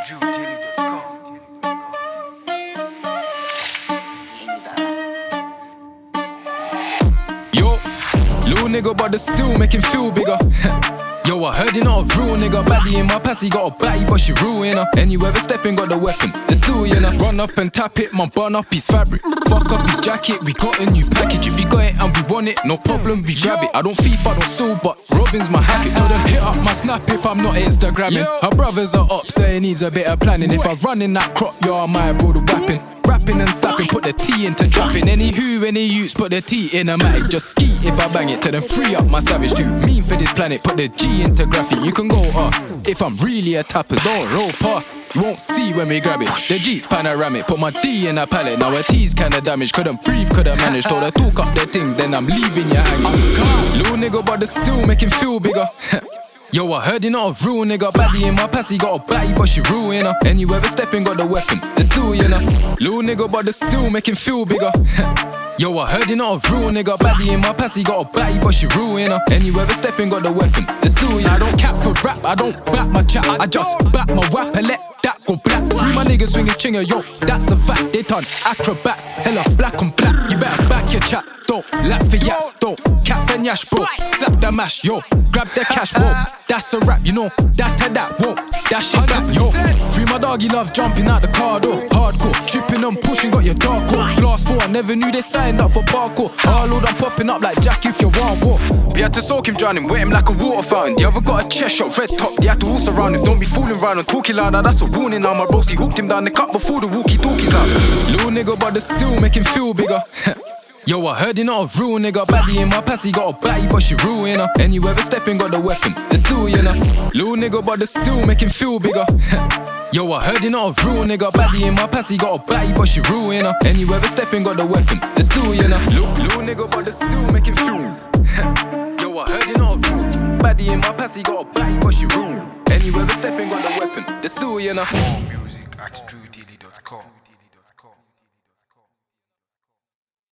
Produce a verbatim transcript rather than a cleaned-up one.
drew daily dot com. Yo, little nigga, but the still make him feel bigger. Yo, I heard you not a real nigga. Baddie in my passy got a batty, but she ruin her. Anywhere we stepping, got the weapon. The still, you know. Run up and tap it, man, burn up his fabric. Fuck up his jacket, we got a new package. If you got it and we want it, no problem, we grab it. I don't thief, I don't steal, but robbing's my habit. Told them hit up my snap if I'm not Instagramming. Her brothers are up, so it needs a bit of planning. If I run in that crop, yo, I might blow the weapon. Rapping and sapping, put the T into dropping. Any who, any use, put the T in a matic. Just ski if I bang it, to then free up my savage. Too mean for this planet, put the G into graphic. You can go ask if I'm really a tapper. Don't roll past, you won't see when we grab it. The G's panoramic, put my D in a pallet. Now her T's kinda damaged, couldn't breathe, couldn't manage. Told her talk up their things, then I'm leaving you hanging. Little nigga, but the still make him feel bigger. Yo, I heard you not a real nigga. Baddie in my passy got a batty, but she ruin her. Anywhere we stepping, got the weapon. The still, you know. Little nigga, but the still make him feel bigger. Yo, I heard you not a real nigga. Baddie in my passy got a batty, but she ruin her. Anywhere we stepping, got the weapon. The still, you know. I don't cap for rap, I don't back my chat. I just back my rap and let that go black. Free my niggas swing his chinger, yo, that's a fact. They turn acrobats, hella black on black. You better back your chat, don't lack for yats, don't cat for nyash, bro. Slap the mash, yo, grab the cash, whoa. That's a rap, you know, that to that, whoa. That shit back, yo. Free my dog, he love jumping out the car, though. Hardcore, tripping and pushing, got your dark core. Blast four, I never knew they signed up for parkour. All load, I'm popping up like Jack if you want war. We had to soak him, drown him, wet him like a water fountain. The other got a chest shot, red top, they had to horse around him. Don't be fooling around and talking louder, that's a warning. Now my broski hooked him down the cut before the walkie-talkies out. Little nigga, but the still make him feel bigger. Yo, I heard you not a real nigga. Baddie in my passy got a batty, but she ruin her. Anywhere we stepping, got the weapon. The still, you know. Little nigga, but the still make him feel bigger. Yo, I heard you not a real nigga. Baddie in my passy got a batty, but she ruin her. Anywhere we stepping, got the weapon. The still, you know. Little, little nigga, but the still make him feel. Yo, I heard you not a real. Baddie in my passy got a batty, but she ruin. Anywhere we stepping, got the weapon. The still, you know. More music at drew daily dot com.